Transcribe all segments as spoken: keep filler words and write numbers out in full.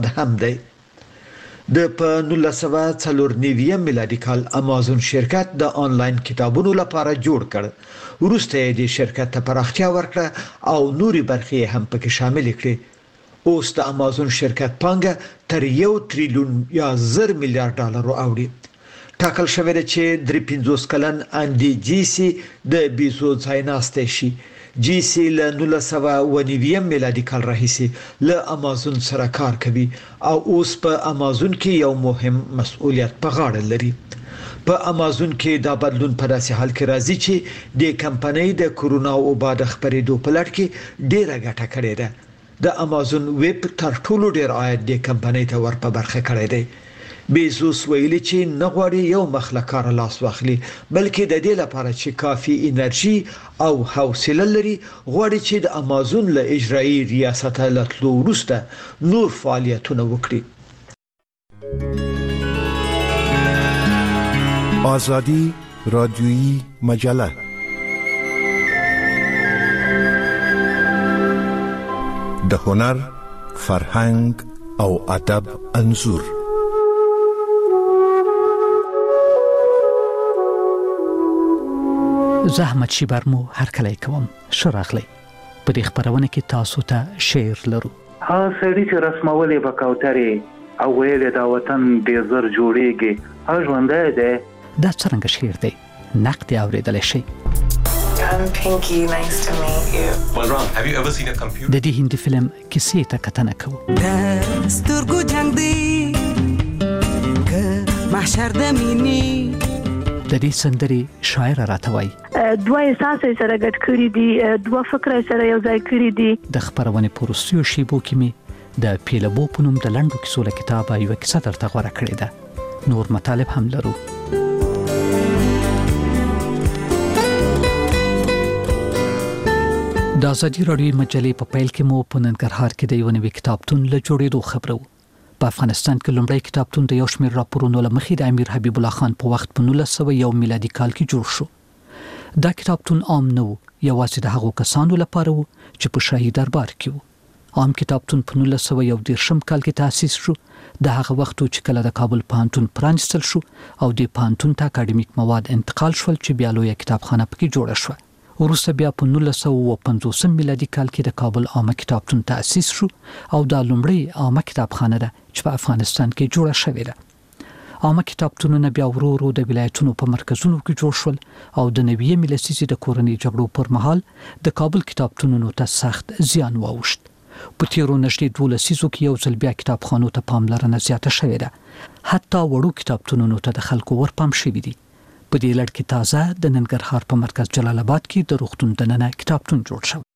هم دی. د په نولس سوه څلور نوي میلادي کال امازون شرکت د آنلاین کتابونو لپاره جوړ کړ. وروسته یې د شرکت ته پراختیا ورکړه او نوري برخې هم پکې شامل کړې. اوس د امازون شرکت پانګه تر یو تریلیون یا زر میلیارډ ډالر اوړي. ټاکل شوی دی چې درې پنځوس کلن انډي جیسي د بیزو ځای ناستی شي. جیسي له نولس سوه اوه نوي میلادي کال راهیسې له امازون سره کار کوي او اوس په امازون کې یو مهم مسؤلیت په غاړه لري. په امازون کې دا بدلون په داسې حال کې راځي چې د کمپنۍ د کورونا وبا د خپرېدو په لړ کې ډېره ګټه کړې ده. د امازون ویب تر ټولو ډېر عاید د کمپنۍ ته ور په برخه کړی دی. بیزوس ویلي چې نه غواړي یو مخ له کاره لاس واخلي، بلکې د دې لپاره چې کافي انرژي او حوصله لري غواړي چې د امازون له اجرایي ریاست له تلو وروسته نور فعالیتونه وکړي. آزادی رادیویی مجله د هنر، فرهنګ او ادب انځور. زحمت شي برمو هر کله کوم شراغلی په دې خبرونه کې تاسو ته شعر لرو. ها سړی چې رسمولې بکاوتري او ویلې دا وطن دې زر جوړيږي ها ژوندې ده. دا څنګه شعر دی؟ نقد اوریدل شي. I'm Pinky, nice to meet you. Well, Ron, have you ever seen a computer? د دې هندي فلم کیسې ته کتنه کوو. دستورګو جنگ دی که محشر د مینی. د دې سندري شاعر راتوي دوه احساس سره ګډ کړی دي، دوه فکر سره یو ځای کړی دي. د خبرونه پروسیو شیبو کې می د پیلبو پونم د لندو کیسو له کتابه یو کیسه درته غوړه کړې ده. نور مطالب هم لرو. د ازادي راډیو مجلې په پیل کې مو په ننګرهار کې د یو نوي کتابتون له جوړېدو خبرو. په افغانستان کې لومړی کتابتون د یو شمېر راپورونو له مخې د امیر حبیب الله خان په وخت په نولس سوه یو میلادي کال کې جوړ شو. دا کتابتون عام نه و، یوازې د هغو کسانو لپاره و چې په شاهي دربار کې وو. عام کتابتون په نولس سوه یو دېرشم کال کې تأسیس شو. د هغه وخت چې کله د کابل پوهنتون پرانیستل شو او د پوهنتون ته اکاډمیک مواد انتقال شول چې بیا لویه کتابخانه پکې جوړه شوه. وروسته بیا په نولس سوه پنځوس میلادي کال کې د کابل عامه کتابتون تأسیس شو او دا لومړی عامه کتابخانه ده چې په افغانستان کې جوړه شوې ده. عامه کتابتونونه بیا ورو ورو د ولایتونو په مرکزونو کې جوړ شول او د نوې ملسیسي د کورنۍ جګړو پر مهال د کابل کتابتونونو ته سخت زیان واوښت. په تیرو نږدې دوه لسیزو کې یو ځل بیا کتابخانو ته پاملرنه زیاته شوې ده. حتی وړو کتابتونونو ته د خلکو ورپام شوي دي. په دې لړ کې تازه د ننګرهار په مرکز جلال آباد کې د روغتون دننه کتابتون جوړ شو.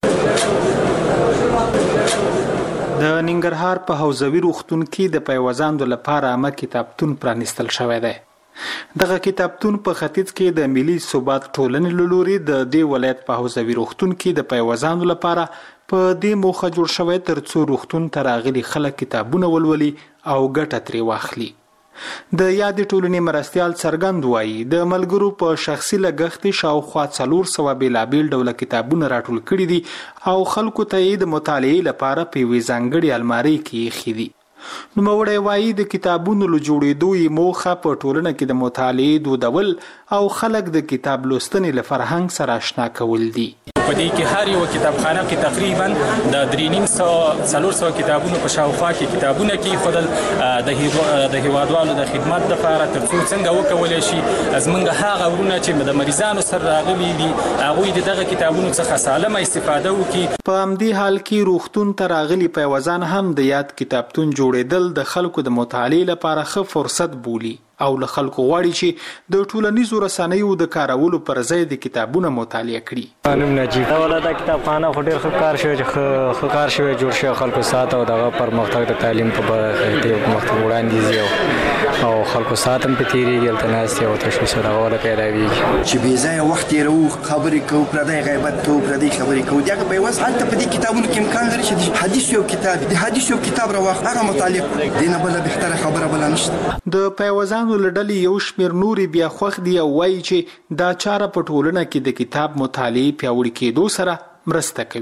د ننګرهار په حوزوي روغتون کې د پیوزاندو لپاره عامه کتابتون پرانیستل شوی دی. دغه کتابتون په ختیځ کې د ملي ثبات ټولنې له لوري د دې ولایت په حوزوي روغتون کې د پیوزاندو لپاره په دې موخه جوړ شوی ترڅو روغتون ته راغلي خلک کتابونه ولولي او ګټه ترې واخلي. د یادې ټولنې مرستیال څرګند وایي د ملګرو په شخصي لګښت شاوخوا څلور سوه بېلابېل ډوله کتابونه راټول کړي دي او خلکو ته یې د مطالعې لپاره په یوې ځانګړې المارۍ کې ایښي دي. نوموړی وایي د کتابونو له جوړېدو یې موخه په ټولنه کې د مطالعې دودول او خلک د کتاب لوستنې له فرهنګ سره اشنا کول دي. په دې کې هر یو کتابخانه کې تقریبا د درې نیم سوه څلور سوه کتابونو په شاوخوا کې کتابونه کېښودل د هېوادوالو د خدمت لپاره ترڅو څنګه وکولی شي زموږ هغه وروڼه چې د مریضانو سره راغلي دي هغوی د دغه کتابونو څخه سالمه استفاده وکړي. په همدې حال کې روغتون ته راغلي پیوزان هم د یاد کتابتون جوړېدل د خلکو د مطالعې لپاره ښه فرصت بولي او له خلکو غواړي چې د ټولنیزو رسنیو د کارولو پر ځای د کتابونه مطالعه کړي. نوم نجیب. دا ولا د کتابخانه خو ډېر ښه کار شوی چې ښه کار شوی جوړ شوی خلکو ساعت او دغه پرمختګ د تعلیم په برخه کې پرمختګ وړاندیز او خلکو ساعت هم په تېرېږي هلته ناستې او تشویش دغه ولا پیداویږي چې بې ځایه وخت تېروو خبرې کوو پردی غیبت کوو پردی خبرې کوو دغه به یوازې هلته په دې کتابونو کې امکان لري چې د حدیث یو کتاب د حدیث یو کتاب راواخلو هغه مطالعه کړو. دې نه بله بهتره خبره بله نشته. د پیوزانو له ډلې یو شمېر نورې بیا خوښ دي او وایي چې دا چاره په ټولنه کې د کتاب مطالعې پیاوړي کېدو سره مرسته کوي.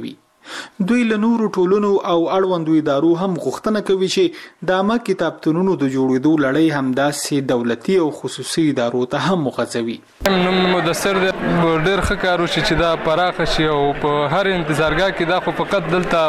دوی له نورو ټولنو او اړوندو ادارو هم غوښتنه کوي چې د عامه کتابتونونو د جوړېدو لړۍ همداسې دولتي او خصوصي ادارو ته هم وغځوي. نوم مدثر دی، ډېر ښه کار وشي چې دا پراخه شي او په هر انتظارګاه کې دا خو فقط دلته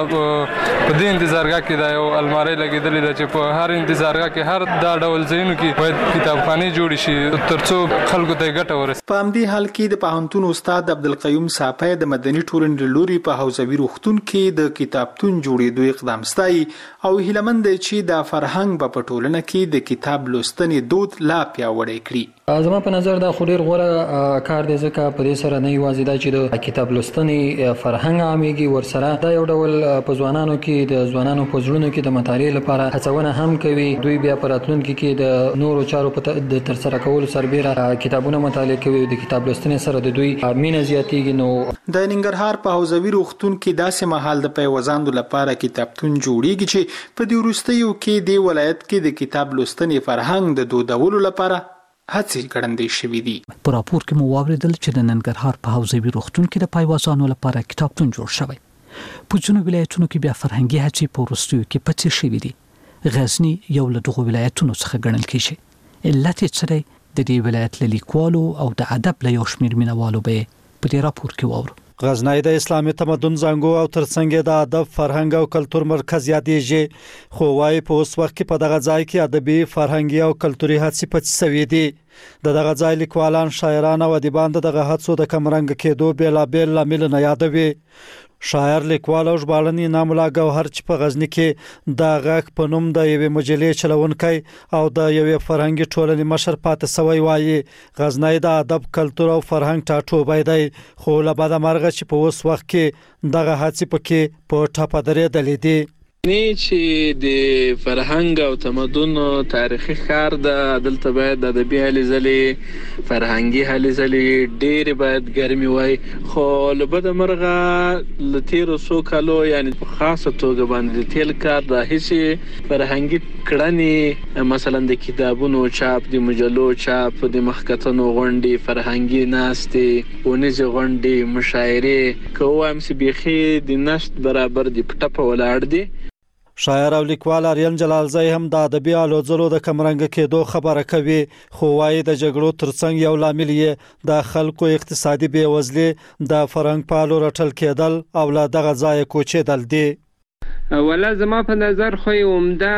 په دې انتظارګاه کې دا یو المارۍ لګېدلې ده چې په هر انتظارګاه کې هر دا ډول ځایونو کې باید کتابخانې جوړې شي تر څو خلکو ته ګټه ورسي. په همدې حال کې د پوهنتون استاد عبدالقیوم صافی د مدني ټولنې له لوري په حوزوي روغتون کې د کتابتون جوړېدو اقدام ستایي او هیله مند دی چې دا فرهنګ به په ټولنه کې د کتاب لوستنې دود لا پیاوړی کړي. زما په نظر دا خو ډېر غوره کار دی ځکه په دې سره نه یوازې دا چې د کتاب لوستنې فرهنګ عامېږي، ورسره دا یو ډول په ځوانانو کې د ځوانانو په زړونو کې د مطالعې لپاره هڅونه هم کوي. دوی بیا په راتلونکي کې د نورو چارو په د ترسره کولو سربېره کتابونه مطالعه کوي او د کتاب لوستنې سره د دوی مینه زیاتېږي. نو د ننګرهار په حوزوي روغتون کې داسې مهال د پیوځاندو لپاره کتابتون جوړېږي چې په دې وروستیو کې د ولایت کې د کتاب لوستنې فرهنګ د دودولو لپاره هڅې ګړندې شوې دي. په راپور کې مو واوریدل چې د ننګرهار په حوزوي روغتون کې د پیوځانو لپاره کتابتون جوړ شوی. په ځینو ولایتونو کې بیا فرهنګي هڅې په وروستیو کې پڅې شوې دي. غزنی یو له دغو ولایتونو څخه ګڼل کېږي. علت یې څه دی؟ د دې ولایت له لیکوالو او د ادب له یو شمېر مینوالو به په دې راپور کې واورو. غزنی د اسلامي تمدن زنګو او ترڅنګ د ادب فرهنګ او کلتور مرکز یادېږي، خو وايي په اوس وخت کې په دغه ځای کې ادبي فرهنګي او کلتوري هڅې پڅې شوې دي. د دغه ځای لیکوالان، شاعران او ادیبان د دغه هڅو د کمرنګ کېدو بېلابېل لاملونه یادوي. شاعر، لیکوال او ژباړن انعام الله ګوهر چې په غزنی کې د غږ په نوم د یوې مجلې چلونکی او د یوې فرهنګي ټولنې مشر پاتې سوی وایي غزنی د ادب، کلتور او فرهنګ ټاټوبی دی، خو له بده مرغه چې په اوس وخت کې دغه هڅې پکې په ټپه درېدلې دي. نه چې د فرهنګ او تمدن تاریخي ښار د دلته باید د ادبي هلې ځلې، فرهنګي هلې ځلې ډېرې باید ګرمې وای، خو له بده مرغه له تېرو څو کالو یعنې په خاصه توګه باندې د تېل کار د هیڅې فرهنګي کړنې مثلا د کتابونو چاپ، د مجلو چاپ، د مخکتنو غونډې، فرهنګي ناستې، ونیزې غونډې، مشاعرې که ووایم چې بیخي د نشت برابر د په ټپه ولاړ دي. شاعر او لیکوال آریان جلالزی هم د ادبي الو ځلو د کمرنګ کېدو خبره کوي، خو وايي د جګړو ترڅنګ یو لامل یې د خلکو اقتصادي بېوزلي، د فرهنګ پالو رټل کېدل او له دغه ځایه کوچېدل دي. ولا زما په نظر خو عمده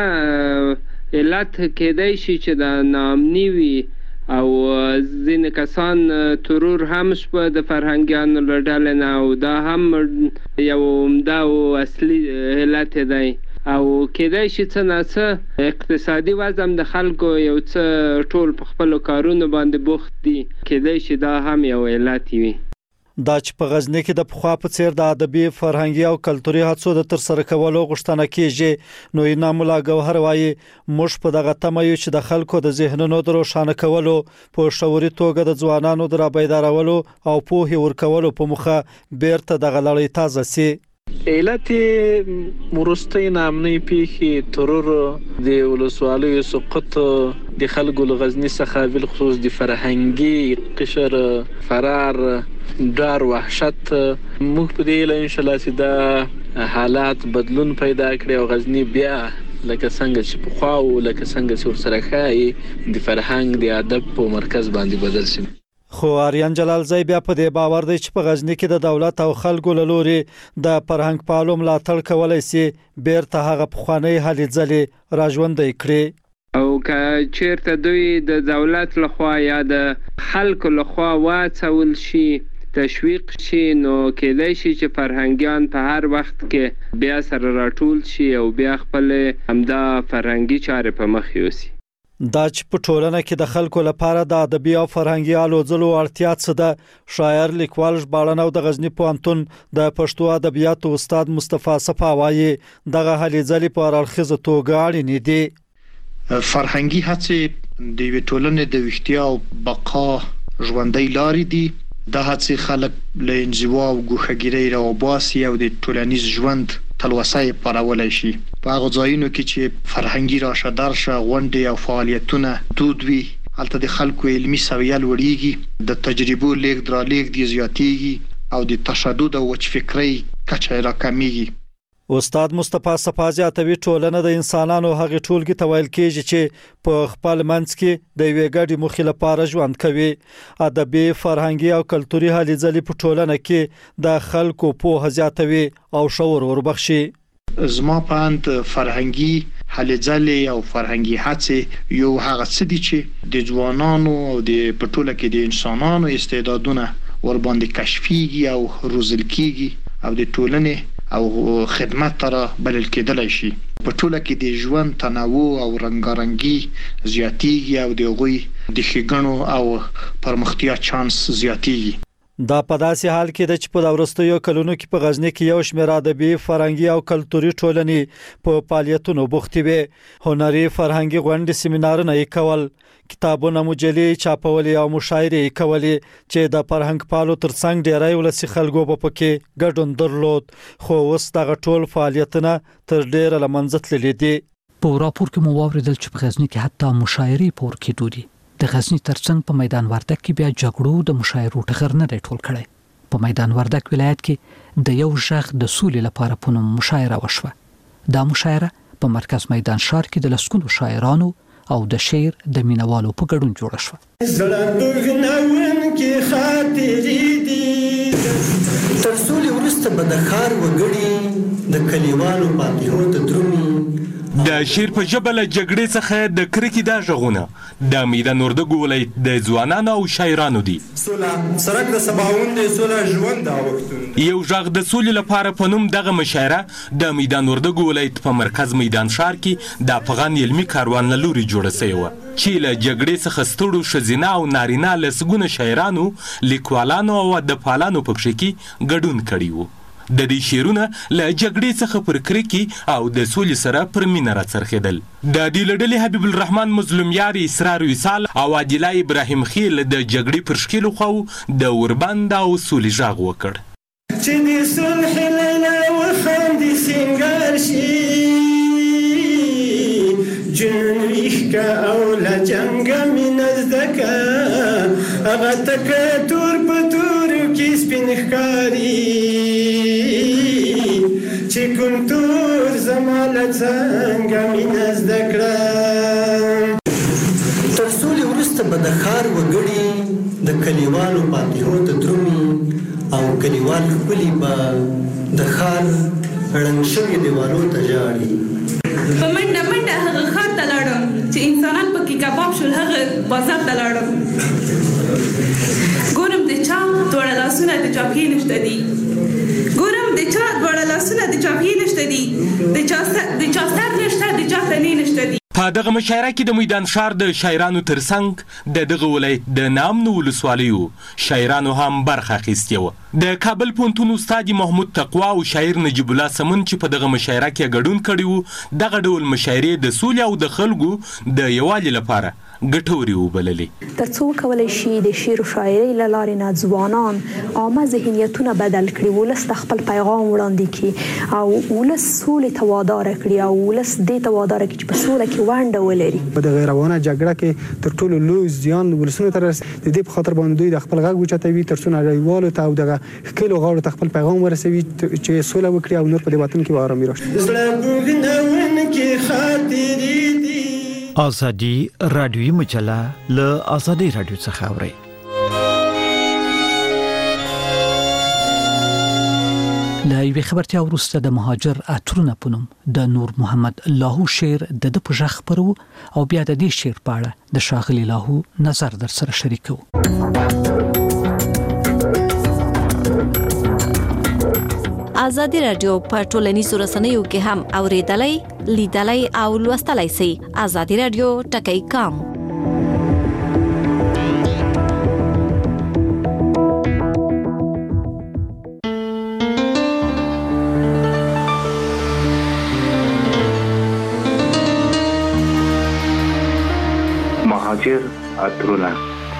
علت کېدای شي چې د ناامني وي او ځینې کسان ترور هم شپه د فرهنګیانو له ډلې نه، او دا هم یو عمده او اصلي علت دی. او کېدای شي څه ناڅه اقتصادي وضع د خلکو یو څه ټول په خپلو کارونو باندې بوخت دي، کېدای شي دا هم یو علت وي. دا چې په غزنی کې د پخوا په څیر د ادبي، فرهنګي او کلتوري هڅو د ترسره کولو غوښتنه کیږي. نو انعام الله ګوهر وایي موږ په دغه تمه یو چې د خلکو د ذهنونو د روښانه کولو، په شعوري توګه د ځوانانو د رابیدارولو او پوهې ورکولو په موخه بیرته دغه لړۍ تازه سي. علت وروستۍ ناامنۍ پیښې، ترور، د ولسوالیو سقوط، د خلکو له غزني څخه بالخصوص د فرهنګي قشر فرار، ډار، وحشت، موږ په دې هیله انشاءالله چې دا حالات بدلون پیدا کړي او غزني بیا لکه څنګه چې پخوا و، لکه څنګه چې ورسره ښایي د فرهنګ، د ادب په مرکز باندې بدل شي. خو آریان جلالزی بیا په دې باور دی چې په غزنی کې د دولت او خلکو له لوري د فرهنګ پالو ملاتړ کولای شي بیرته هغه پخوانۍ هلې ځلې راژوندۍ کړي. او که چیرته دوی د دولت لخوا یا د خلکو لخوا واڅول شي، تشویق شي، نو کېدای شي چې فرهنګیان په هر وخت کې بیا سره راټول شي او بیا خپل همدا فرهنګي چارې په مخ یوسي. دا چې په ټولنه کې د خلکو لپاره د ادبي او فرهنګي الو ځلو اړتیا څه ده؟ شاعر، لیکوال، ژباړن او د غزنی پوهنتون د پښتو ادبیاتو استاد مصطفی صفا وایي دغه هلې ځلې په هراړخیزه توګه اړینې دي. فرهنګي هڅې د یوې ټولنې د ویښتیا او بقا ژوندۍ لارې دي. دا هڅې خلک له انزوا او ګوښهګیرۍ راوباسي او د ټولنیز ژوند تلوسه یې پارولای شي. په هغو ځایونو کې چې فرهنګي راشه درشه، غونډې او فعالیتونه دود وي، هلته د خلکو علمي سویه لوړیږي، د تجربو لیږد رالېږد یې زیاتیږي او د تشدد او وچ فکرۍ کچه راکمیږي. استاد مصطفی صفازی اتوی ټولنه د انسانانو هغه ټولګي ته ویل کېږي چې په خپل منځ کې د یوې ګډې موخې لپاره ژوند کوي. ادبي، فرهنګي او کلتوري هلې ځلې په ټولنه کې د خلکو پوهه زیاتوي او شعور وربخشي. زما په اند فرهنګي هلې ځلې او فرهنګي هڅې یو هغه څه دي چې د ځوانانو او د په ټوله کې د انسانانو استعدادونه ور باندې کشفيږي او روزل کیږي او د ټولنې او خدمت تر بلل کېدلای شي. په ټوله کې د ژوند تنوع او رنگارنګي زیاتیږي او د غوي د ښېګڼو او پرمختیا چانس زیاتیږي. دا په داسې حال کې د چې په وروستیو کلونو کې په غزنی کې یو شمېر ادبي، فرهنګي او کلتوري ټولنې په فعالیتونو بوختې وي. هنري فرهنګي غونډې، سیمینارونه یې کول، کتابونه، مجلې چاپولې او مشاعرې کولې چې د فرهنګ پالو ترڅنګ ډېری ولسي خلکو په پکې ګډون درلود. خو اوس دغه ټول فعالیتونه تر ډېره له منځه تللي دي. په راپور کې مو واوریدل چې په غزنی کې حتی مشاعرې پور کېدو دي. د غزنی ترڅنګ په میدان وردګ کې بیا جګړو د مشاعرو ټغر نه ټول کړي. په میدان وردګ ولایت کې د یو ژغ د سولې لپاره په نوم مشاعره وشوه. دا مشاعره په مرکز میدان ښار کې د لسګونو شاعرانو او د شعر د مینوالو په ګډون جوړه شوه. تر سولې وروسته به د ښار وګړي د کلیوالو فاتحو ته درومي. د شیر په ژبه له جګړې څخه د کرکې دا غږونه د میدان وردګ ولایت د ځوانانو او شاعرانو دي. سوله سرک د سباوون د سوله ژوند دا وختونه یو ژغ د سولې لپاره په نوم دغه مشاعره د میدان وردګ ولایت په مرکز میدان ښار کې د افغان علمي کاروان له لوري جوړه شوې وه چې له جګړې څخه ستړو ښځینه او نارینه لسګونه شاعرانو، لیکوالانو او ادبپالانو په پکې کې ګډون کړی و. د دې شعرونه له جګړې څخه پر کرکې او د سولې سره پر مینه راڅرخېدل. د دې له ډلې حبیب الرحمن مظلومیار، اسرار وصال او عادله ابراهیم خیل د جګړې پر ښکېلو خواو د اوربند او سولې غږ وکړ. چې د صلح لیله وخاندي سینګار شي، جنون ویښکه او له جنګه مینه زده که، هغه تکه تور په تورو کې سپین ښکاري، چې کوم تور زما له څنګه مینه زده کړه. تر سولې وروسته به د ښار وګړي د کلیوالو فاتحو ته درومي او کلیوال خپلې به د ښار ړنګ شوي دیوالو ته ژاړي. په منډه منډه هغه ښار ته لاړم چې انسانان پکې کباب شول، هغه بازار ته لاړم. ګورم د چا دواړه لاسونه د چاپیې نشته دي، ګورم د چا دواړه لاسونه د چاپیې نشته دي، د چا سر نشته، د چا تنې نشته دي. په دغه مشاعره کې د میدان ښار د شاعرانو ترڅنګ د دغه ولایت د نامنو ولسوالیو شاعرانو هم برخه اخیستې وه. د کابل پوهنتون استاد محمود تقوا او شاعر نجیب الله سمن چې په دغه مشاعره کې ګډون کړي وو، دغه ډول مشاعرې د سولې او د خلکو د یووالي لپاره ګټورې وبللې. تر څو کولی شي د شعر او شاعرۍ له لارې نه ځوانان عامه ذهنیتونه بدل کړي، ولس ته خپل پیغام وړاندې کړي او ولس سولې ته واداره کړي او ولس دې ته واداره کړي چې په سوله کې ونډه ولري. په دغه روانه جګړه کې تر ټولو لوی زیان ولسونو ته رسي. د دې په خاطر باندې دوی د خپل غږ اوچتوي تر څو نړیوالو ته او دغه ښکلو غاړو ته خپل پیغام ورسوي چې سوله وکړي او نور په دې وطن کې آرامي راشي. آزادی رادیویی مجله له آزادی رادیو څخه اوري. له یوې خبرتیا وروسته د مهاجر عطرونه په نوم د نور محمد لاهو شعر د ده په غږ خپرو او بیا د دې شعر په اړه د ښاغلي لاهو نظر در سره شریکو. آزادی رادیو په ټولنیزو رسنیو کې هم اوریدلای، لیدلای او لوستلای شئ. آزادی رادیو ټکی کام. مهاجر عطرونه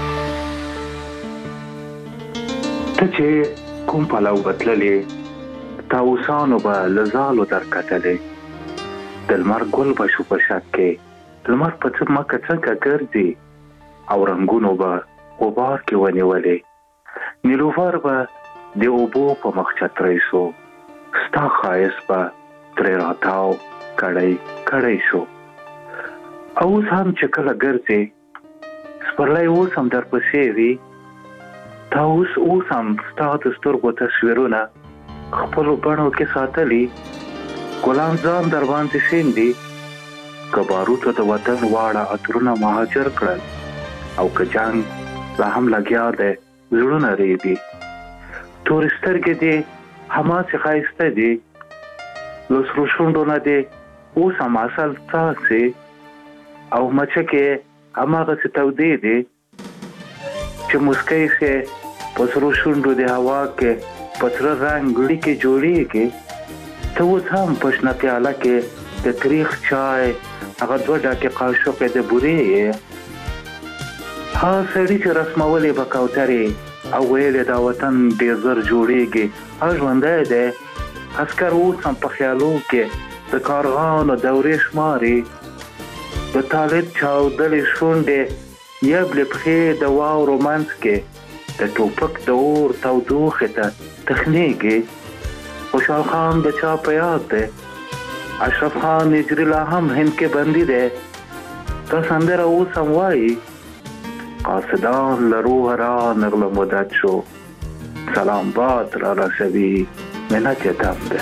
ته چې کوم پلاو بتللې تاوسانو به لزالو در کتلې، د لمر ګل به شو په شک کې، لمر په څه مکه څنګه ګرځي او رنګونو به غبار کې ونیولې، نیلوفر به د اوبو په مخ چتری سو، ستا خایس به ترې راتاو کړی کړی شو. او اوس هم چې کله ګرځې سپرلی اوس هم در پسې وي، تا اوس اوس هم ستا د سترګو تصویرونه خپلو بڼو کې ساتلي. ګلان ځان در باندې شیندي، که باروتو د وطن واړه عطرونه مهاجر کړل، او که جنګ لا هم لګیا دی زړونه ریبي. تورې سترګې دې هماسې ښایسته دي، له سرو شونډو نه دې اوس هم عسل څاڅي، او مچکې هماغسې تودې دي چې مسکی سې په سرو شونډو د هوا کې په سره رنګ اړیکې جوړېږي. ته اوس هم په شنه پیاله کې د تریخ چای هغه دوه ډکې قاشقې د بورې یې. هغه سړي چې رسمولې به کوترې او ویلې دا وطن ډېر زر جوړېږي، هغه ژوندی دی. عسکر اوس هم په خیالو کې د کارغانو دورې شماري، د طالب چاودلې شونډې یبلې پښې د واورو منځ کې د ټوپک د اور تودوخې ته تخنیږي. خوشحال خان د چا په یاد دی؟ اشرف خان نجري لا هم هند کې بندي دی. دا سندره اوس هم وایي: قاصدان له روح را نغله مدت شو، سلام باد را رسوي منت یې دم دی.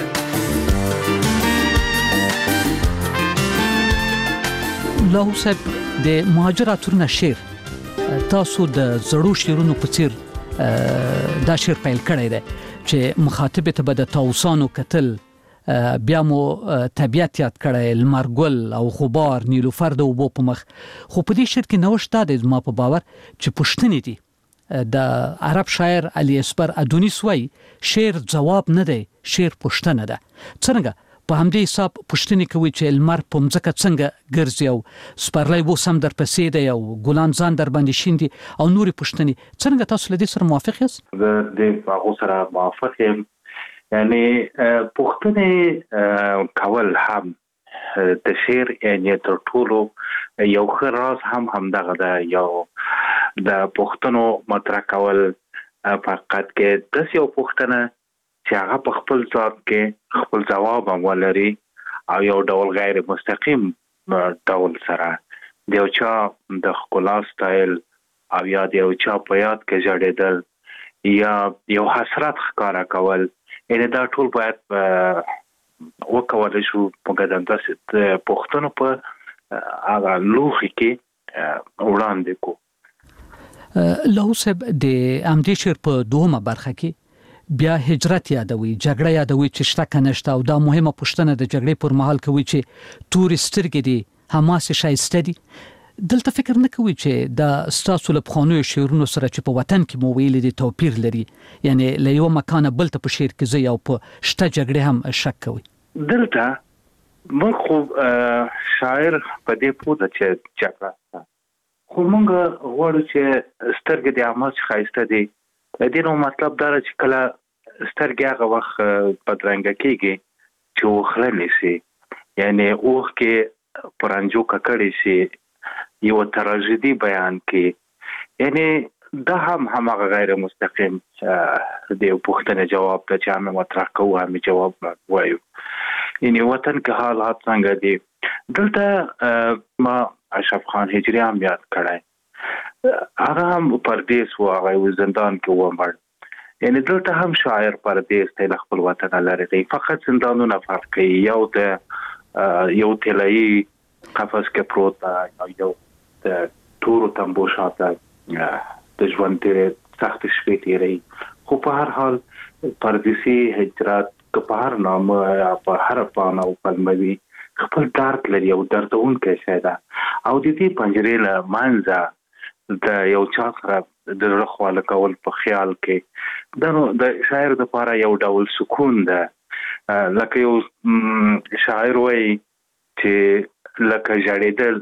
لاهو صاحب د مهاجر عطرونه شعر تاسو د زړو شعرونو په څیر دا شعر پیل کړی دی چې مخاطب ته به د طاووسانو کتل، بیا مو طبیعت یاد کړی، لمر ګل او غبار، نیلوفر د اوبو په مخ. خو په دې شعر کې نوښت دا دی زما په باور چې پوښتنې دي. د عرب شاعر علي اصبر ادونیس وایي شعر ځواب نه دی، شعر پوښتنه ده. څنګه په همدې حساب پوښتنې کوي چې لمر په مځکه څنګه ګرځي، او سپرلی اوس هم در پسې دی، او ګلان ځان در باندې شیندي، او نورې پوښتنې. څنګه تاسو له دې سره موافق یاست؟ زه د هغو سره موافق یم. یعنې پوښتنې کول هم د شعر یعنې تر ټولو یو ښه راز هم همدغه ده، یو د پوښتنو مطرح کول. فقط کې داسې یو پوښتنه چې هغه په خپل ذات کې خپل ځواب هم ولري، او یو ډول غیر مستقیم ډول سره د یو چا د ښکلا سټایل او یا د یو چا په یاد کې ژړېدل یا یو حسرت ښکاره کول، یعنې دا ټول باید وکولی شو مګر داسې پوښتنو په هغه لوښي کې وړاندې کړو. لاهو صاحب د همدې شعر په دوهمه برخه کې بیا هجرت یادوي، جګړه یادوي چې شته که نشته، او دا مهمه پوښتنه د جګړې پر مهال کوي چې تورې سترګې دي هماسې ښایسته دي. دلته فکر نه کوي چې دا ستاسو له پخوانیو شعرونو سره چې په وطن کې مو ویلي دي توپیر لري؟ یعنې له یوه مکانه بل ته په شعر کې ځئ او په شته جګړې هم شک کوي. دلته موږ خو شاعر په دې پوه ده چې جګړه شته، خو موږ غواړو چې سترګې دې هماسې ښایسته دي. د دې نو مطلب دا چې کله سترګې هغه وخت بدرنګه کېږي چې اوښله نیسي، یعنې اوښ کې پرانجو ککړې شي، یو تراژیدي بیان کې، یعنې دا هم هماغه غیر مستقیم د یو پوښتنې جواب ده چې هم مطرح کوو هم جواب وایو. یعنې وطن کې حالات څنګه دي. دلته ما اشرف خان هجري هم یاد کړی، هغه هم پردیس و، هغه زندان کې ومړ. یعنې دلته هم شاعر پردیس دی، له خپل وطنه لرې دی. فقط زندانونه فرق کوي، یو د یو طلایي قفس کې پروت ده، یو د تورو تمبو شاته د ژوند ډېرې سختې شپې تېروي. خو په هر حال پردیسي هجرت که په هر نامه یا په هر پاڼه او کلمه وي خپل درد لري او دردونکی شی ده. او د دې پنجرې له منځه د یو چا سره د زړه خواله کول په خیال کې دا نو د شاعر دپاره یو ډول سکون ده. لکه یو شاعر وایي چې لکه ژړېدل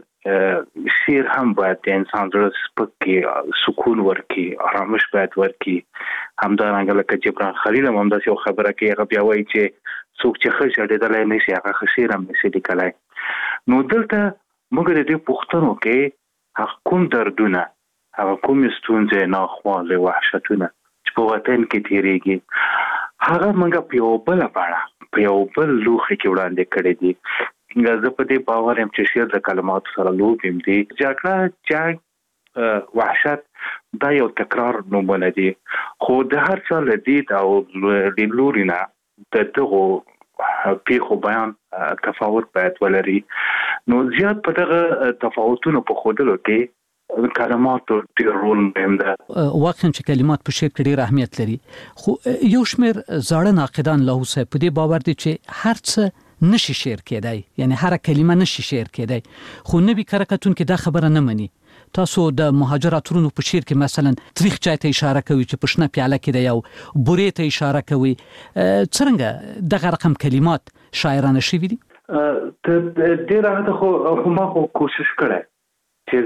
شعر هم باید د انسان زړه سپک کړي، سکون ورکړي، آرامش باید ورکړي. همدارنګه لکه جبران خلیل هم همداسې یو خبره کوي، هغه بیا وایي چې څوک چې ښه ژړېدلی نه شي هغه ښه شعر هم نه شي لیکلی. نو دلته موږ د دې پوښتنو کې هغه کوم دردونه، هغه کومې ستونزې، ناخوالې، وحشتونه چې په وطن کې تېرېږي، هغه موږ په یو بل باندې په یو بل لوخي کې وړاندې کړی دي. زه په دې باور یم چې شعر د کلماتو سره لوبیم دي. جګړه جنګ وحشت دا یو تکرار نومونه دي، خو د هر چا له دید او د لوري نه د دغو پیښو بیان تفاوت باید ولري. نو زیات په دغه تفاوتونو په ښودلو کې کلماتو ډېر رول مهم ده. واقعا چې کلمات په شعر کې ډېر اهمیت لري، خو یو شمېر زاړه ناقدان له اوسه په دې باور دي چې هر څه نشي شعر کېدای، یعنی هر کلمه نشي شعر کېدای. خو نوي کره کتونکي دا خبره نه مني. تاسو د مهاجر عطرونو په شعر کې مثلا تاریخ چای ته اشاره کوي چې په شنه پیاله کې دی او بورې ته اشاره کوي. څنګه دغه رقم کلمات شاعرانه شوي دي؟ ته ډېر هغه خو ما خو کوشش کړی چې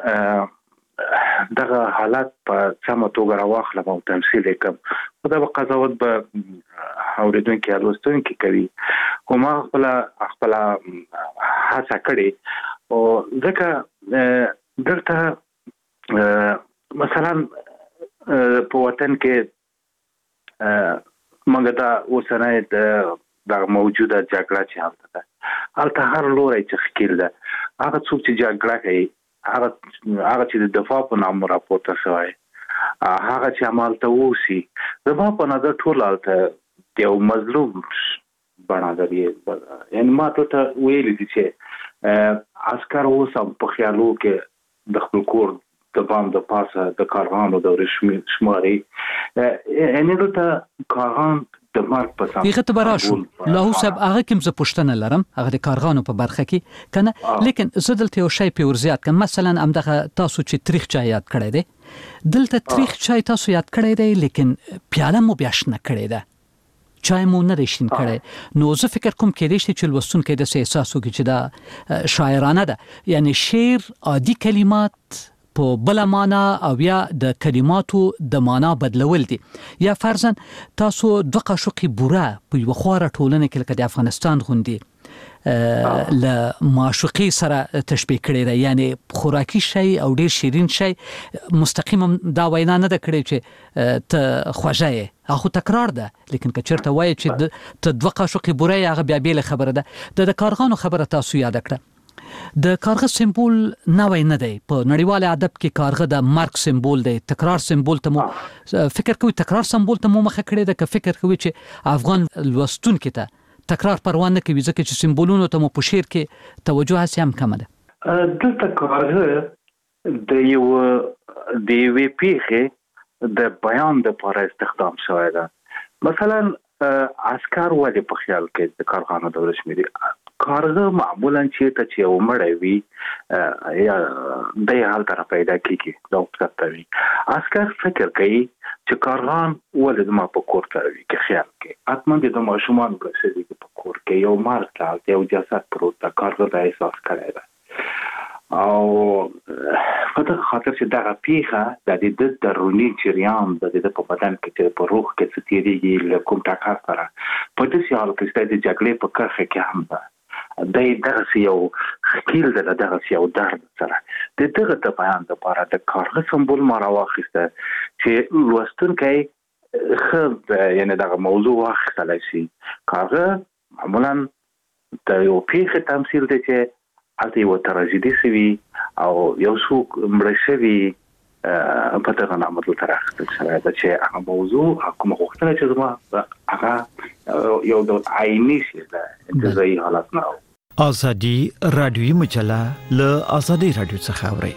زه دغه حالات په سمه توګه راواخلم او تمثیل یې کړم. خو دا به قضاوت به اورېدونکي یا لوستونکي کوي، خو ما خپله خپله هڅه کړې. او ځکه دلته مثلا په وطن کې موږ دا اوسنۍ د موجوده جګړه چې هلته ده، هلته هر لوری چې ښکیل ده، هغه څوک چې جګړه کوي، هغه هغه چې د دفاع په نامه راپورته شوی، هغه چې همالته اوسي، زما په نظر ټول هلته یو مظلوم بڼه لري. یعنې ما ته ویلي دي چې عسکر اوس هم په خیالو کې د خپل کور د بام د پاسه د کارغانو دورې شماري. یعنې دلته کارغان د مرګ په سم هغه ته براشو لاهو صاحب هغه کوم څه پوښتنه لرم هغه د کارغانو په برخه کې کنه، لیکن زه دلته یو شی په ورزيات کوم. مثلا همدغه تاسو چې تاریخ چا یاد کړی دی، دلته تاریخ چای تاسو یاد کړی دی، لیکن پیاله مو بیا شنه کړی ده، چای مو نه شین کړی. نو زه فکر کوم کېدای شي چې لوستونکي د احساس وکړي چې دا شاعرانه ده، یعنی شعر عادي کلمات په بل معنا او یا د کلماتو د معنا بدلول دي. یا فرضاً تاسو دوه قاشقې بوره په یو خواره ټولنه کې لکه د افغانستان غوندي له معشوقې سره تشبیه کړی دی، یعنی خوراکي شی او ډیر شیرین شی. مستقیما دا وینا نه ده کړې چې ته خوږه یې، هغه تکرار ده. لیکن که چېرته وایي چې ته دوه قاشقې بوره یې، هغه بیا بېله خبره ده. د کارغانو خبره تاسو یاد کړه. د کارغه سمبول نوی نه دی په نړیوال ادب کې. کارغه د مرګ سمبول دی، تکرار سمبول ته مو فکر کوي تکرار سمبول ته مو مخه کړی ده، که فکر کوي چې افغان لوستونکي ته تکرار پروا نه کوي ځکه چې سمبولونو ته مو په شعر کې توجه هسې هم کمه ده؟ دلته کارغه د یو د یوې پیښې د بیان دپاره استخدام شوی ده. مثلا عسکر ولې په خیال کې د کارغانو دورې شمېري؟ کارغه معمولا چېرته چې یو مړی وي یا دی هلته را پیدا کېږي، دا وخت وي. عسکر فکر کوي چې کارغان ولې زما په کور ته وي، که خیال کوي حتما د ماشومانو ګرځېږي په کور کې یو مرګ ته هلته یو جسد پروت ده، کارغه دا احساس کړی ده. او په دغه خاطر چې دغه پیښه د د دروني جریان د د په بدن کې چې په روح کې څه تېرېږي له کوم ټکر سره، په داسې حال کې چې د جګړې په کرښه کې هم ده، دی دغسې یو ښکیل ده د دغسې یو درد سره. د دغه د بیان دپاره د کارغه سمبول ما راواخیسته چې لوستونکی ښه یعنې دغه موضوع واخیستلی شي. کارغه معمولا د یو پیښې تمثیل دی چې هلته یوه تراژیدي سوي او یو څوک مړه شوي په دغه نامه دلته راخیستل شوی ده چې هغه موضوع کومه غوښتنه چې زما هغه یو ډول عیني شي ده، انتزاعي حالت نه. ازادي رادیوي مجله له ازادي رادیو څخه اورئ.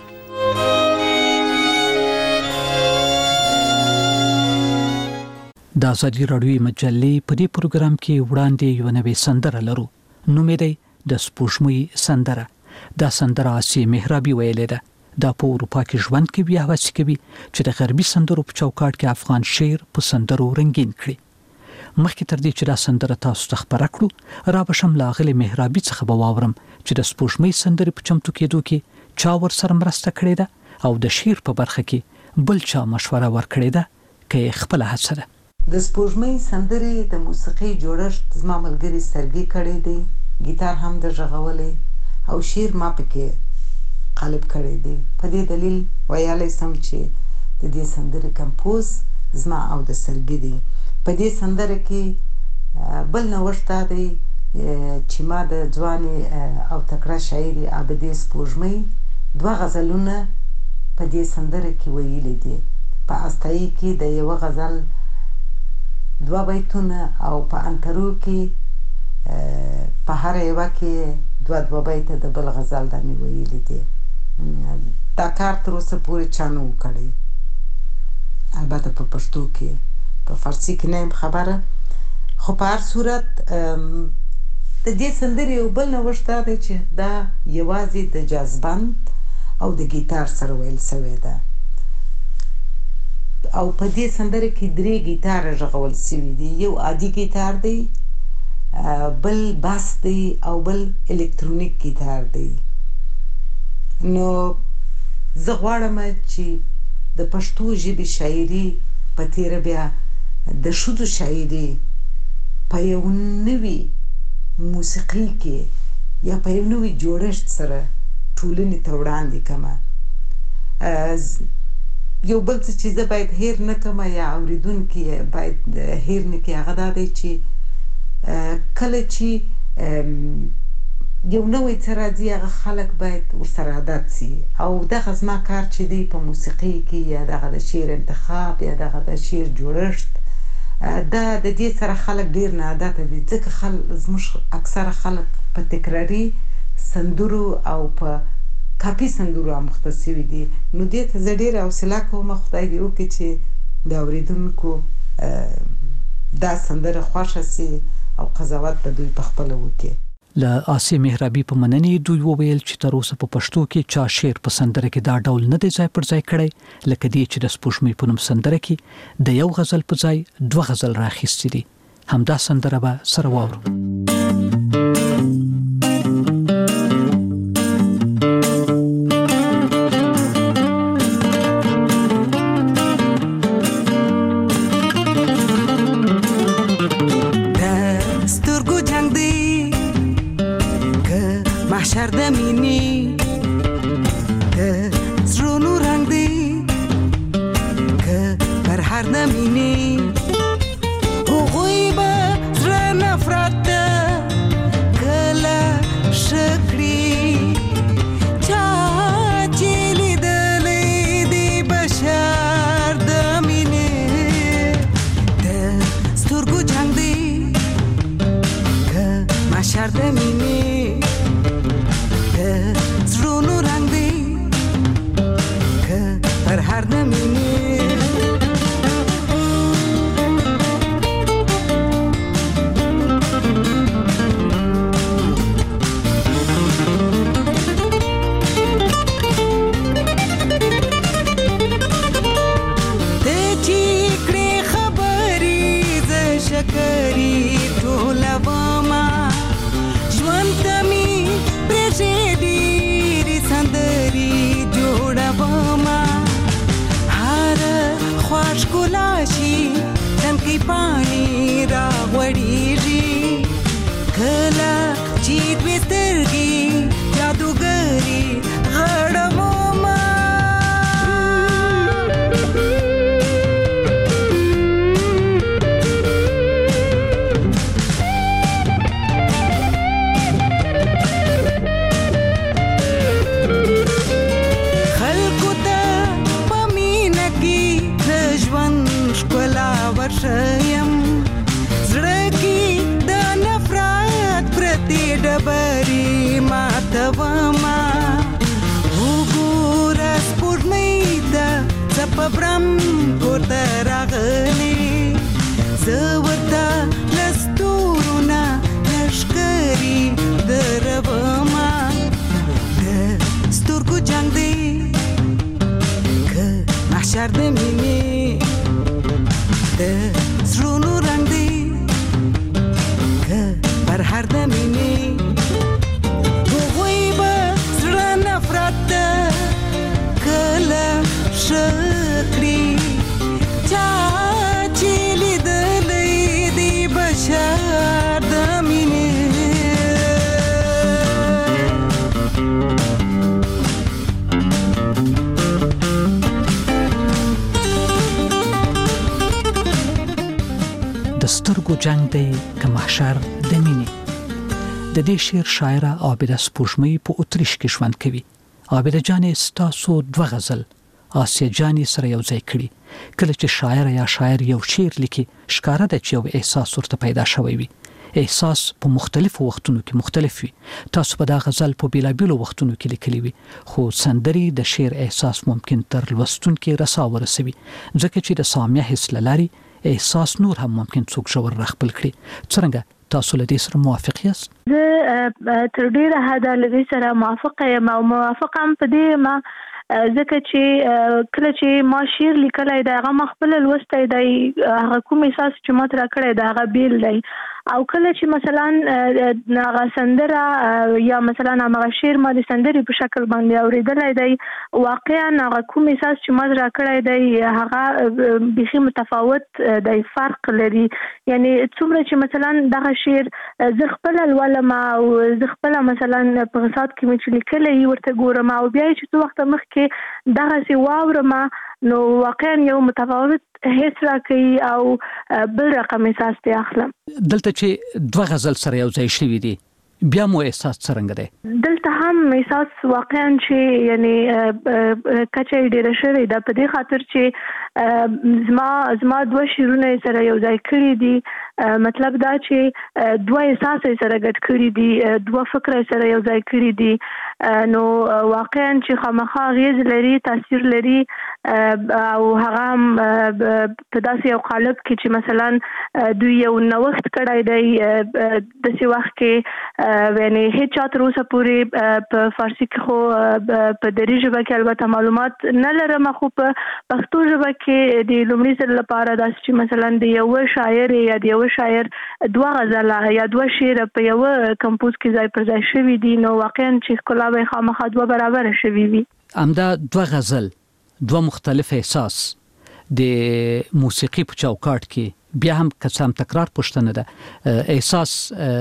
د ازادي رادیوي مجلې په دې پروګرام کې وړاندې یو نوې سندره لرو، نوم یې دی د سپوږمۍ سندره. دا سندره آسیې مهرابي ویلې ده. دا په اروپا کې ژوند کوي او هڅې کوي چې د غربي سندرو په چوکاټ کې افغان شعر په سندرو رنګین کړي. مخکې تر دې چې دا سندره تاسو ته خپره کړو، را به شم له اغلې مهرابي څخه به واورم چې د سپوږمۍ سندرې په چمتو کېدو کې چا ورسره مرسته کړې ده او د شعر په برخه کې بل چا مشوره ورکړې ده که یې خپله هڅه ده. د سپوږمۍ سندرې د موسیقۍ جوړښت زما ملګري سرګي کړی دی، ګیتار هم د غږولی او شعر ما پکې قالب کړی دی. په دې دلیل ویلی سم چې د دې سندرې کمپوز زما او د سرګي دی. په دې سندره کې بل نوښت دا دی چې ما د ځوانې او تکړه شاعرې عابدې سپوږمۍ دوه غزلونه په دې سندره کې ویلي دي. په استایي کې د یوه غزل دوه بیتونه او په انترو کې په هر یوه کې دوه دوه بیته د بل غزل دا مې ویلي دي. دا کار تر اوسه پورې چا نه و کړی، البته په پښتو کې، په فارسي کې نه یم خبره. خو په هر صورت د دې سندرې یو بل نوښت دا دی چې دا یوازې د جاز بند او د ګیتار سره ویل سوې ده او په دې سندره کې درې ګیتاره غږول سوي دي. یو عادي ګیتار دی، بل باس دی او بل الکترونیک ګیتار دی. نو زه غواړم چې د پښتو ژبې شاعري په تیره بیا د ښځو شاعري په یو نوي موسیقي کې یا په یو نوي جوړښت سره ټولنې ته وړاندې کړمه. یو بل څه چې زه باید هیر نه کړم یا اورېدونکي باید هیر نه کړي هغه دا دی چې کله چې یو نوی څه راځي هغه خلک باید ورسره عادت سي، او دغه زما کار چې دی په موسیقي کې یا دغه د شعر انتخاب یا دغه د شعر جوړښت دا د دې سره خلک ډېر نه عادته دي، ځکه زموږ اکثره خلک په تکراري سندرو او په کاپي سندرو اموخته سوي دي. نو دې ته زه ډېره حوصله کوم، خدای دې وکړي چې د اورېدونکو دا سندره خوښه سي او قضاوت به دوی پخپله وکړي. له آسیې مهرابي په مننې دوی وویل چې تر اوسه په پښتو کې چا شعر په سندره کې دا ډول نه دی ځای پر ځای کړی، لکه دې چې د سپوږمۍ په نوم سندره کې د یو غزل په ځای دوه غزل راخیستې دي. همدا سندره به سره واورو. مرګ جنگ دی که محشر د مینې. د دې شعر شاعره عابده سپوږمۍ په اتریش کې ژوند کوي. عابده جانې ستاسو دوه غزل آسیا جانې سره یو ځای کړي. کله چې شاعر یا شاعر یو شعر لیکي ښکاره ده چې یو احساس ورته پیدا شوی وي. احساس په مختلفو وختونو کې مختلف وي. تاسو په دا غزل په بیلابیلو وختونو کې لیکلي وي، خو سندري د شعر احساس ممکن تر لوستونکو رسا ورسوي، ځکه چې د سامع حس لري احساس نور هم ممکن څوک ژور رخپل کړي. څنګه تاسو له دې سره موافق یاست؟ زه تر ډیره حده له دې سره موافقه یم او موافقه هم په دې ما ځکه چې کله چې ما شعر لیکلی دی هغه ما خپله لوستی دی، هغه کوم احساس چې ما ترې کړی دی هغه بیل دی، او کله چې مثلا هغه سندره یا مثلا هغه شعر ما د سندرې په شکل باندې اورېدلی دی، واقعا هغه کوم احساس چې ما ترې کړی دی هغه بیخي متفاوت دی، فرق لري. یعنی څومره چې مثلا دغه شعر زه خپله لولم او زه خپله مثلا په غصات کې مې چې لیکلی ورته ګورم او بیا چې څو وخته مخکې دغسې واورم نو واقعا یو متفاوت حس راکوي او بل رقم احساس دی اخلم. دلته چې دوه غزل سره یو ځای شوي دي بیا مو احساس څرنګه دی؟ دلته هم احساس واقعا چې یعنی کچه یې ډېره شوې ده په دې خاطر چې زما زما دوه شعرونه سره یو ځای کړي دي. مطلب دا چې دوه احساس سره ګډ کړي دي، دوه فکر سره یو ځای کړي دي، نو واقعا چې خامخا اغیز لري، تاثیر لري او هغه هم په داسې یو قالب کې چې مثلا دوی یو نوښت کړی دی داسې وخت کې یعنی هیڅ چا تر اوسه پورې په فارسي کې خو په دري ژبه کې البته معلومات نه لرم، خو په پښتو ژبه کې د لومړي ځل لپاره داسې چې مثلا د یو شاعر یا د یو شاعر دوه غزله یا دوه شعر په یو کمپوز کې ځای پر ځای شوي دي، نو واقعا چې ښکلا به خامخا دوه برابره شوي وي. همدا دوه غزل دوه مختلف احساس د موسیقي په چوکاټ کې بیا هم که څه هم تکرار پوښتنه ده، احساس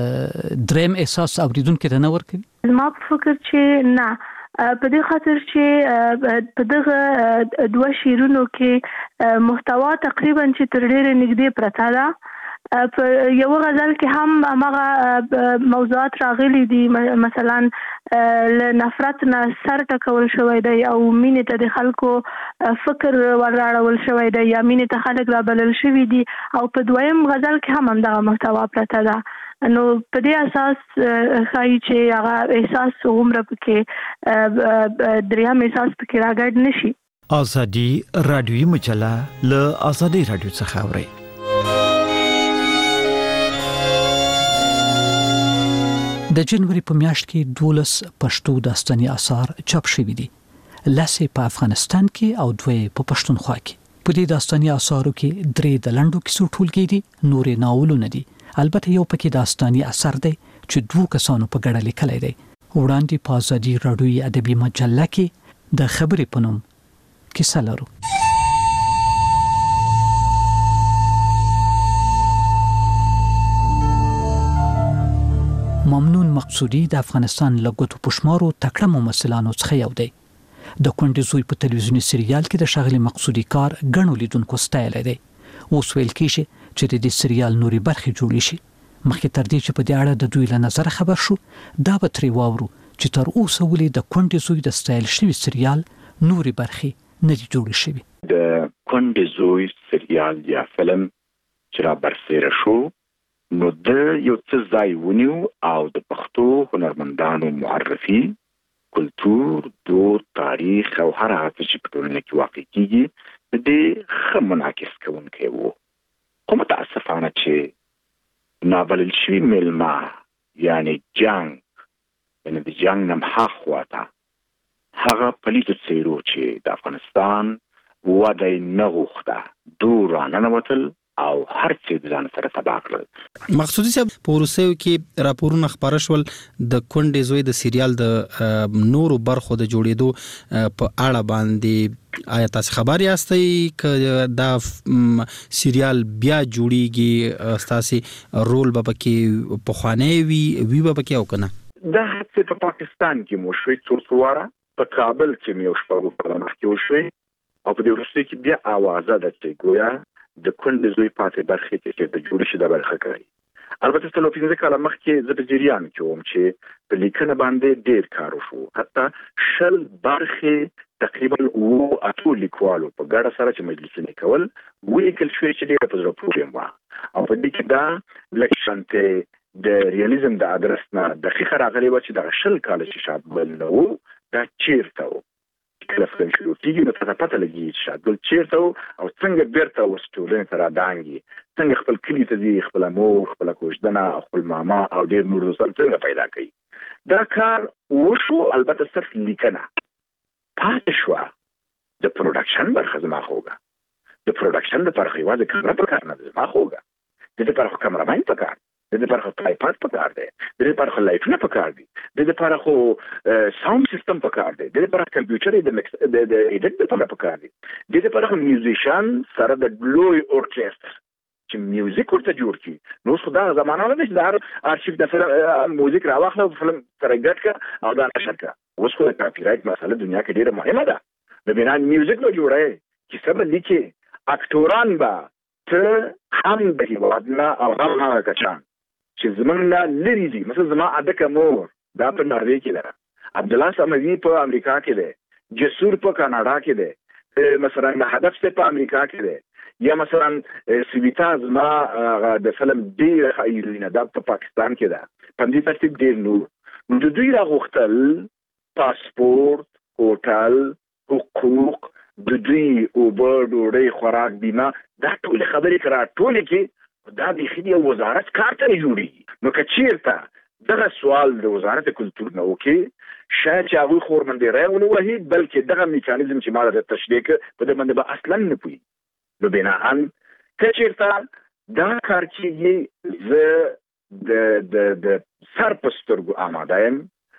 دریم احساس اوریدونکو ته نه ورکوي؟ زما په فکر چې نه، په دې خاطر چې په دغه دوه شعرونو کې محتوا تقریبا چې تر ډېره نږدې پرته ده. په یو غزل کې هم هغه موضوعات راغلي دي، مثلا له نفرت نه سر ټکول شوی دی او مینې ته د خلکو فکر ورراړول شوی دی یا مینې ته خلک رابلل شوي دي، او په دویم غزل کې هم همدغه محتوا پرته ده. نو په دې اساس ښایي چې هغه احساس عمره پکې دریم احساس پکې راګډ نشي. ازادي رادیوي مجله له ازادي رادیو څخه اوري. د جنوري په میاشت کې دولس پښتو داستاني اثار چاپ شوي دي، لسې په افغانستان کې او دوه په پښتونخوا کې. په دې داستاني اثارو کې درې د لنډو کیسو ټولګې دي، نورې ناولونه دي، البته یو پکې داستاني اثر دی چې دوه کسانو په ګډه لیکلی دی. وړاندې په ازادي رادیوي ادبي مجله کې د خبرې په نوم کیسه لرو. ممنون مقصودی د افغانستان له ګوتو پشمارو تکړه ممثلانو څخه یو دی. د کونډې زوی په تلویزیوني سریال کې د ښاغلي مقصودی کار ګڼو لیدونکو ستایلی دی. اوس ویل کېږي چې د دې سریال نورې برخې جوړې شي. مخکې تر دې چې په دې اړه د دوی له نظره خبر شو، دا به ترې واورو چې تر اوسه ولې د کونډې زوی د ستایل شوي سریال نورې برخې نه دي جوړې شوي. د کونډې زوی سریال یا فلم چې را برسېره شو نو د یو څه ځای ونیو او د پښتو هنرمندانو معرفي، کلتور، دود، تاریخ او هر هغه چې په ټولنه کې واقع کیږي د دې ښه منعکس کوونکی و. خو متاسفانه چې نابلل شوي میلمه یعنی جنګ یعنی د جنګ نه هاخوا ته هغه پلیتو څیرو چې د افغانستان وده یې نه غوښته دور راننوتل او هر څه ځان سره تباه کړل. مقصودی صاحب په وروستیو کې راپورونه خپاره شول د کونډې زوی د سریال د نورو برخو د جوړېدو په اړه باندې، آیا تاسو خبر یاستئ که دا سریال بیا جوړیږي، ستاسو رول به پکې پخوانی وي وی به پکې او کنه؟ دا هڅه په پاکستان کې مو شوې څو څواره، په کابل کې مې یو شپږ کاله مخکې وشوې او په دې وروستیو کې بیا اوازه ده چې ګویا د کونډې زوی پاتې برخې چې د جوړ شي د برخه کوي. البته ستاسو پنځه کاله مخکې زه په جریان کې وم چې په لیکنه باندې ډېر کار وشو. حتی شل برخې تقریبا وو اتو لیکوالو په ګډه سره چې مجلسونه کول ولیکل شوې چې ډېر په زړه پورې و او په دې کې دا لکشنته د ریالیزم د ادرس نه دقیقه راغلی و چې د شل کال چې شاد بل نو دا چیرته و کله فلم شروع کیږي نو ته پته لګي چې شاد بل چیرته و او څنګه بیرته وستولې تر دانګي څنګه خپل کلی ته دی خپل مور خپل کوژدنه خپل ماما او ډېر نور دوستان څنګه پیدا کړي. دا کار وشو. البته صرف لیکنه پاتې شو. د پروډکشن برخه زما خوګه د پروډکشن د پرخه یوازې کیمرا په کار نه ده زما خوګه د دې پرخه کیمرامین په کار د دې پرخه ټرایپاډ په کار دی د دې پرخه لایټونه په کار دي د دې پرخه ساوند سیستم په کار دی د دې پرخه کمپیوټر د مکس د ایډیټ په کار دی د دې پرخه میوزیشن سره د لوی اورکستر چې میوزیک ورته جوړ کی. نو څه دا زمانه نه چې د هر ارشیف د فلم موزیک راوخله فلم سره ګډ کا او دا نشر کا. اوس خو د کاپی رایټ مسله دنیا کې ډیره مهمه ده. د بنا میوزیک نو جوړه چې سبا لیکي اکټوران با ته هم د هیوادنا او هم هغه کچان چې زمونږ لري دي. مثلا زما ادکه مور دا په ناروې کې ده، عبدالله سموي په امریکا کې ده، جسور په کاناډا کې ده، مثلا هدف سے په امریکا کې ده، یا مثلا سویتا زما د فلم ډیر هیروینه ده په پاکستان کې ده. په دې ترتیب ډیر نور نو د دوی راغوښتل پاسپورت، هوټل، حقوق، د دوی اوبه، ډوډۍ، خوراک، بیمه، دا ټول خبرې کرا ټول کې دا د خدي وزارت کار ته جوړي. نو که چیرته دغه سوال د وزارت کلتور نه وکي شاید چې هغه خورمندې راونه وهي بلکې دغه میکانیزم چې ماده د تشریک په دې باندې به اصلا نه پوي. نو بناهن که چیرته دا کار کیږي زه د د د سر په سترګو آماده یم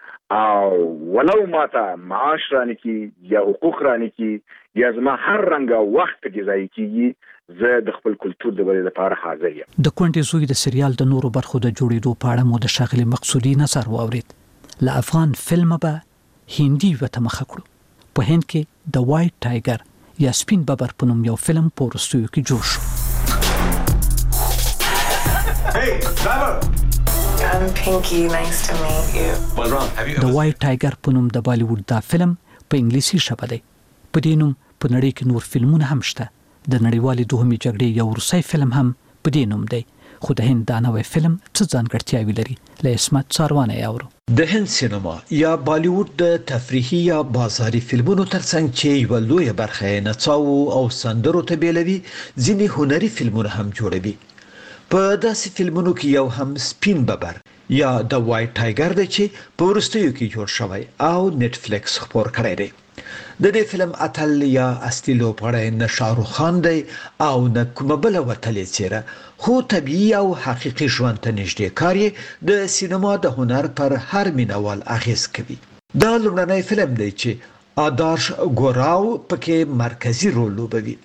او ولو ماته معاش رانه کی یا حقوق رانه کی یا زما هر رنګه وخت کې ځای کیږي زه د خپل کلتور د ولې لپاره حاضر یم. د کونډې زوی د سریال د نورو برخو د جوړېدو په اړه مو د شاغلي مقصودی نظر واورید. له افغان فلم به هندي وته مخه کړو. په هند کې د وایټ ټایګر یا سپین ببر په نوم یو فلم په وروستیو کې جوړ شو. Hey, driver. I'm Pinky. Nice to meet you. What's wrong? Have you د وایټ ټایګر په نوم د بالیووډ دا فلم په انګلیسي ژبه دی. په دې نوم په نړۍ کې نور فلمونه هم شته. د نړیوالې دوهمې جګړې یو روسي فلم هم په دې نوم دی. خو د هند دا نوې فلم څه ځانګړتیاوې لري؟ له اسمت څاروانه یاورو. د هند سینما یا بالیووډ د تفریحي یا بازاري فلمونو ترڅنګ چې یو لوی برخه نڅاو او سندرو ته بیلوي، ځینې هنري فلمونه هم جوړوي. په داسې فلمونو کې یو هم سپین ببر یا د وایټ ټایګر دی چې په وروستیو کې جوړ شوی او نت فلیکس خپور کړی دی. د دې فلم اتل یا اصلي لوبغاړی نه شاهرخ خان دی او نه کومه بله وتلې څیره، خو طبیعي او حقیقي ژوند ته نږدې کار یې د سینما د هنر پر هر مینوال اغیز کوي. دا لومړنی فلم دی چې آدارش ګوراو پکې مرکزی رول لوبوي.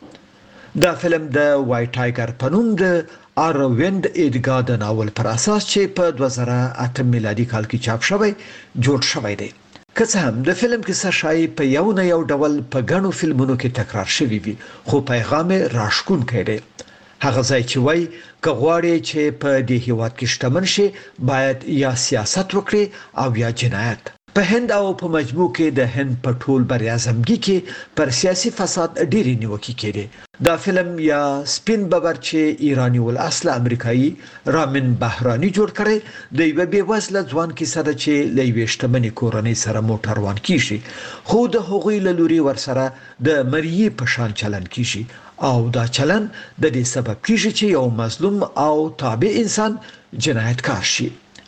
دا فلم د وایټ ټایګر په نوم د ارویند ایډګا د ناول پر اساس چې په دوه زره اته میلادي کال کې چاپ شوی جوړ شوی دی. که څه هم د فلم کیسه شاید په یو نه یو ډول په ګڼو فلمونو کې تکرار شوی وي، خو پیغام یې راښکونکی دی. هغه ځای چې وایي که غواړې چې په دې هیواد کې شتمن شي باید یا سیاست وکړي او یا جنایت. په هند او په مجموع کې د هند په ټول براعظمګي کې پر سیاسي فساد ډېرې نیوکې کېدې. دا فلم یا سپین ببر چې ایرانی ول اصل امریکایي رامن بهرانی جوړ کړي د یو بې وزله ځوان کیسه ده چې له یوې شتمنې کورنۍ سره موټر روان کیږي، خو د هغوی له لوري ورسره د مریي په شان چلن کیږي او دا چلن د دې سبب کیږي چې یو مظلوم او تابع انسان جنایتکار شي.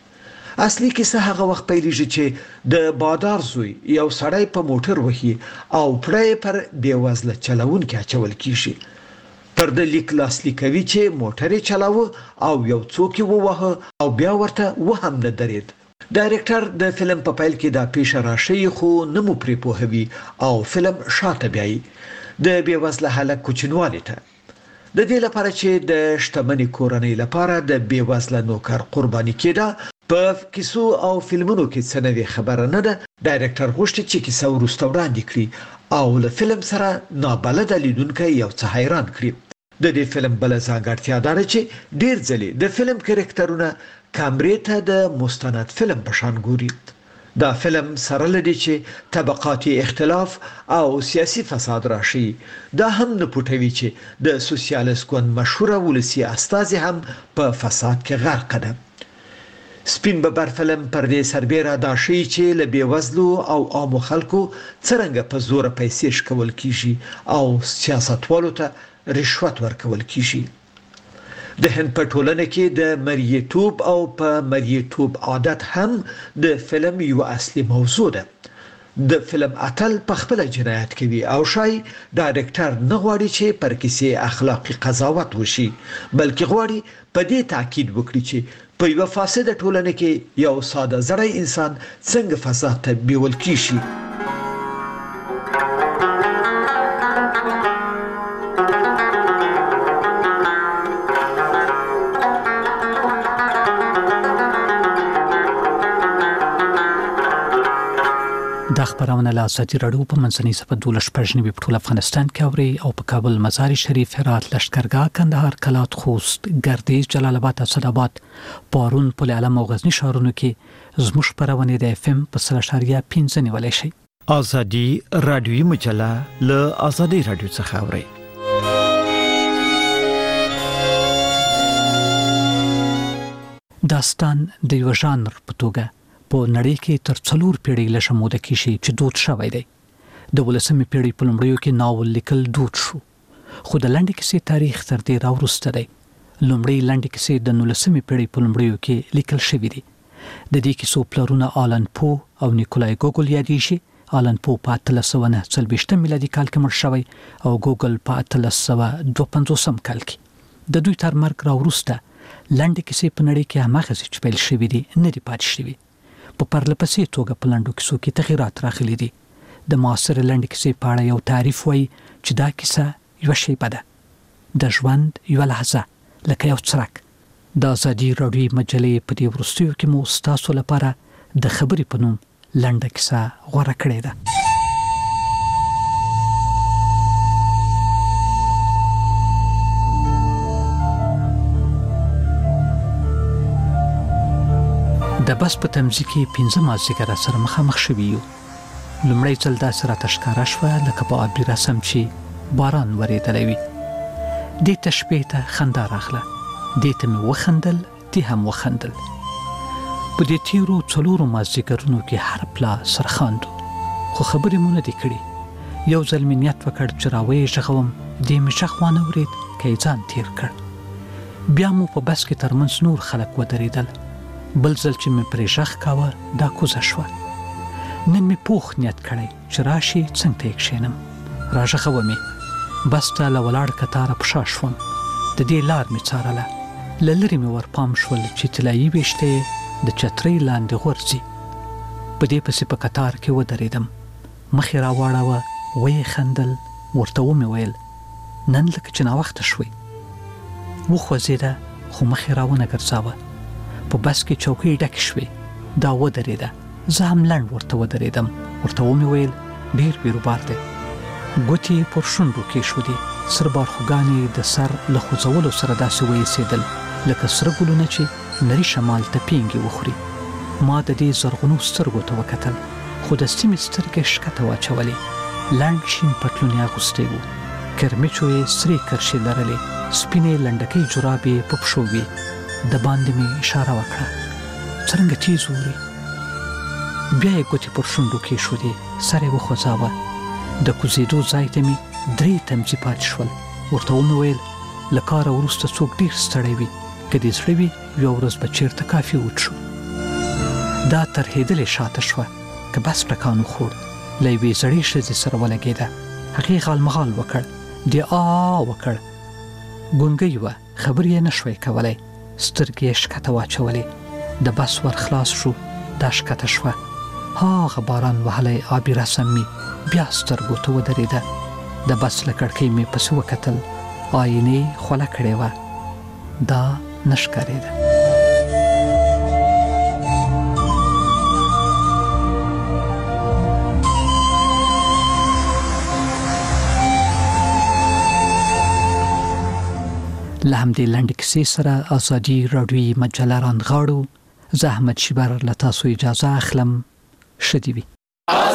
اصلي کیسه هغه وخت پیلېږي چې د بادار زوی یو سړی په موټر وهي او پړی پر بېوزله چلوونکي اچول کیږي. پر د لیک لاسلیک کوي چې موټر یې چلاوه او یو څوک یې ووهه او بیا ورته وهم نه درېد. ډایرکټر د فلم په پیل کې دا پیښه راشي خو نه مو پرې پوهوي او فلم شاته بیایي د بېوزله هلک کوچنوالي ته. د دې لپاره چې د شتمنې کورنۍ لپاره د بېوزله نوکر قرباني کېده، په کیسو او فلمونو کې څه نوې خبره نه ده. ډایرکټر غوښتي چې کیسه وروسته وړاندې کړي او له فلم سره نابلده لیدونکی یو څه حیران کړي. د دې فلم بل ځانګړتیا دا ده چې ډیر ځلې د فلم کریکټرونه کیمرې ته د مستند فلم په شان ګوري. دا فلم سره لدی چې طبقاتي اختلاف او سیاسي فساد راشي. دا هم نه پټوي چې د سوسیالیست ګوند مشهوره ولسی استازي هم په فساد کې غرق ده. سپین ببر فلم پر دې سربېره دا شي چې له بیوزلو او عامو خلکو څرنګه په زور پیسې شکول کیږي او سیاستوالو ته رشوت ورکول کیږي. د هند په ټولنه کې د مریتوب او په مریتوب عادت هم د فلم یو اصلي موضوع ده. د فلم اتل په خپل جنایت کوي او شای ډایرکټر نه غواړي چې پر کیسې اخلاقی قضاوت وشي، بلکې غواړي په دې تاکید وکړي چې په یو فاسده ټولنه کې یو ساده زړی انسان څنګه فساد ته بیول کیږي. د خبرونه له ازادي راډیو په منځنۍ صفه دولس پښنی په ټول افغانستان کې اوري او په کابل، مزار شریف، هرات، لشکرګاه، کندهار، کلات، خوست، ګردیز، جلال آباد، اسداباد، پارون، پل علم او غزنی ښارونو کې زموږ خبرونه د اف ام په سل اشاریه پنځه نیولای شي. ازادي راډیوي مجله له ازادي راډیو څخه اوري. داستان د یو ژانر په توګه په نړۍ کې تر څلور پیړۍ له شموده کې شي چې دود شوی دی. د ولسمې پیړۍ په لومړیو کې ناول لیکل دود شو، خو د لنډې کیسې تاریخ تر دې راوروسته دی. لومړی لنډې کیسې د نولسمې پیړۍ په لومړیو کې لیکل شوې دي. د دې کیسو پلرونه آلن پو او نیکولای ګوګل یادېږي. آلن پو په اتلس سوه نهه څلوېښتم میلادي کال کې مړ شوی او ګوګل په اتلس سوه دوه پنځوسم کال کې. د دوی تر مرګ راوروسته لنډې کیسې په نړۍ کې هماغسې چې پیل شوې دي نه دي پاتې شوي. په پرلپسې توګه په لنډو کیسو کې تغیرات راغلي دي. د معاصر لنډې کیسې په اړه یو تعریف وایي چې دا کیسه یوه شیبه ده، د ژوند یوه لحظه، لکه یو څرک. د ازادي راډیوي مجلې په دې وروستیو کې مو ستاسو لپاره د خبرې په نوم لنډه کیسه غوره کړې ده. د بس په تمځي کې پنځه مازدیګر سره مخامخ شوي یو. لومړی ځل داسې راته ښکاره شوه لکه په آبي رسم چې باران ورېدلی وي. دې ته شپې ته خندا راغله، دې ته مې وخندل، دې هم وخندل. په دې تیرو څلورو مازدیګرونو کې هر پلا سرخاندو، خو خبرې مو نه دي کړي. یو ځل مې نیت وکړ چې راویې غږوم، دې مې غږ وانه ورېد که یې ځان تیر کړ. بیا مو په بس کې ترمنځ نور خلک ودرېدل. بل ځل چې مې پرې غږ کاوه دا کوزه شوه. نن مې پوخ نیت کړی چې راشي څنګ ته یې کښېنم. راغږوه مې، بس ته له ولاړ کتاره په شا شوم. د دې لار مې څارله، له لرې مې ورپام شول چې طلایي ویښته یې د چترۍ لاندې غورځي. په دې پسې په کتار کې ودرېدم، مخ یې راواړوه، ویې خندل. ورته ومې ویل نن لکه چې ناوخته شوې. وخوځېده خو مخ یې راونه ګرځاوه. په بس کې چوکۍ ډکې شوې، دا ودرېده. زه هم لنډ ورته ودرېدم. ورته ومې ویل ډېر بیروبار دی. ګوتې یې پر شونډو کېښودې، سره بارخوګانې د سر له خوځولو سره داسې وایسېدل لکه سره ګلونه چې نري شمال ته پینګې وخوري. ما د دې زرغونو سترګو ته وکتل، خو د سیمې سترګې ښکته واچولې. لنډ شین پتلون یې اغوستی و، کرمیچو یې سرې کرښې لرلې، سپینې لنډکۍ جرابې په پښو وې. د باندې مې اشاره وکړه څرنګه تیز اوري. بیا یې ګوتې پر شونډو کېښودې، سر یې وخوځاوه. د کوزېدو ځای ته مې درې تمځي پاتې شول. ورته ومې ویل له کاره وروسته څوک ډېر ستړی وي، که دې زړه وي یوه ورځ به چېرته کافي وڅښو. دا ترهېدلې شاته شوه که بس ټکان وخوړ. له یوې زړې ښځې سره ولګېده. هغې غالمغال وکړ، دې آ وکړ. ګونګۍ وه، خبرې یې نه شوی کولی. سترګې یې ښکته واچولې. د بس ور خلاص شو، دا ښکته شوه. هاغه باران وهلی آبي رسم مې بیا سترګو ته ودرېده. د بس له کړکۍ مې پسې وکتل، آینې خوله کړې وه، دا نه ښکارېده. لهمدې لنډ کیسې سره ازادي رادیوي مجله رانغاړو. زحمت شبر لتاسو اجازه اخلم. شدی وي.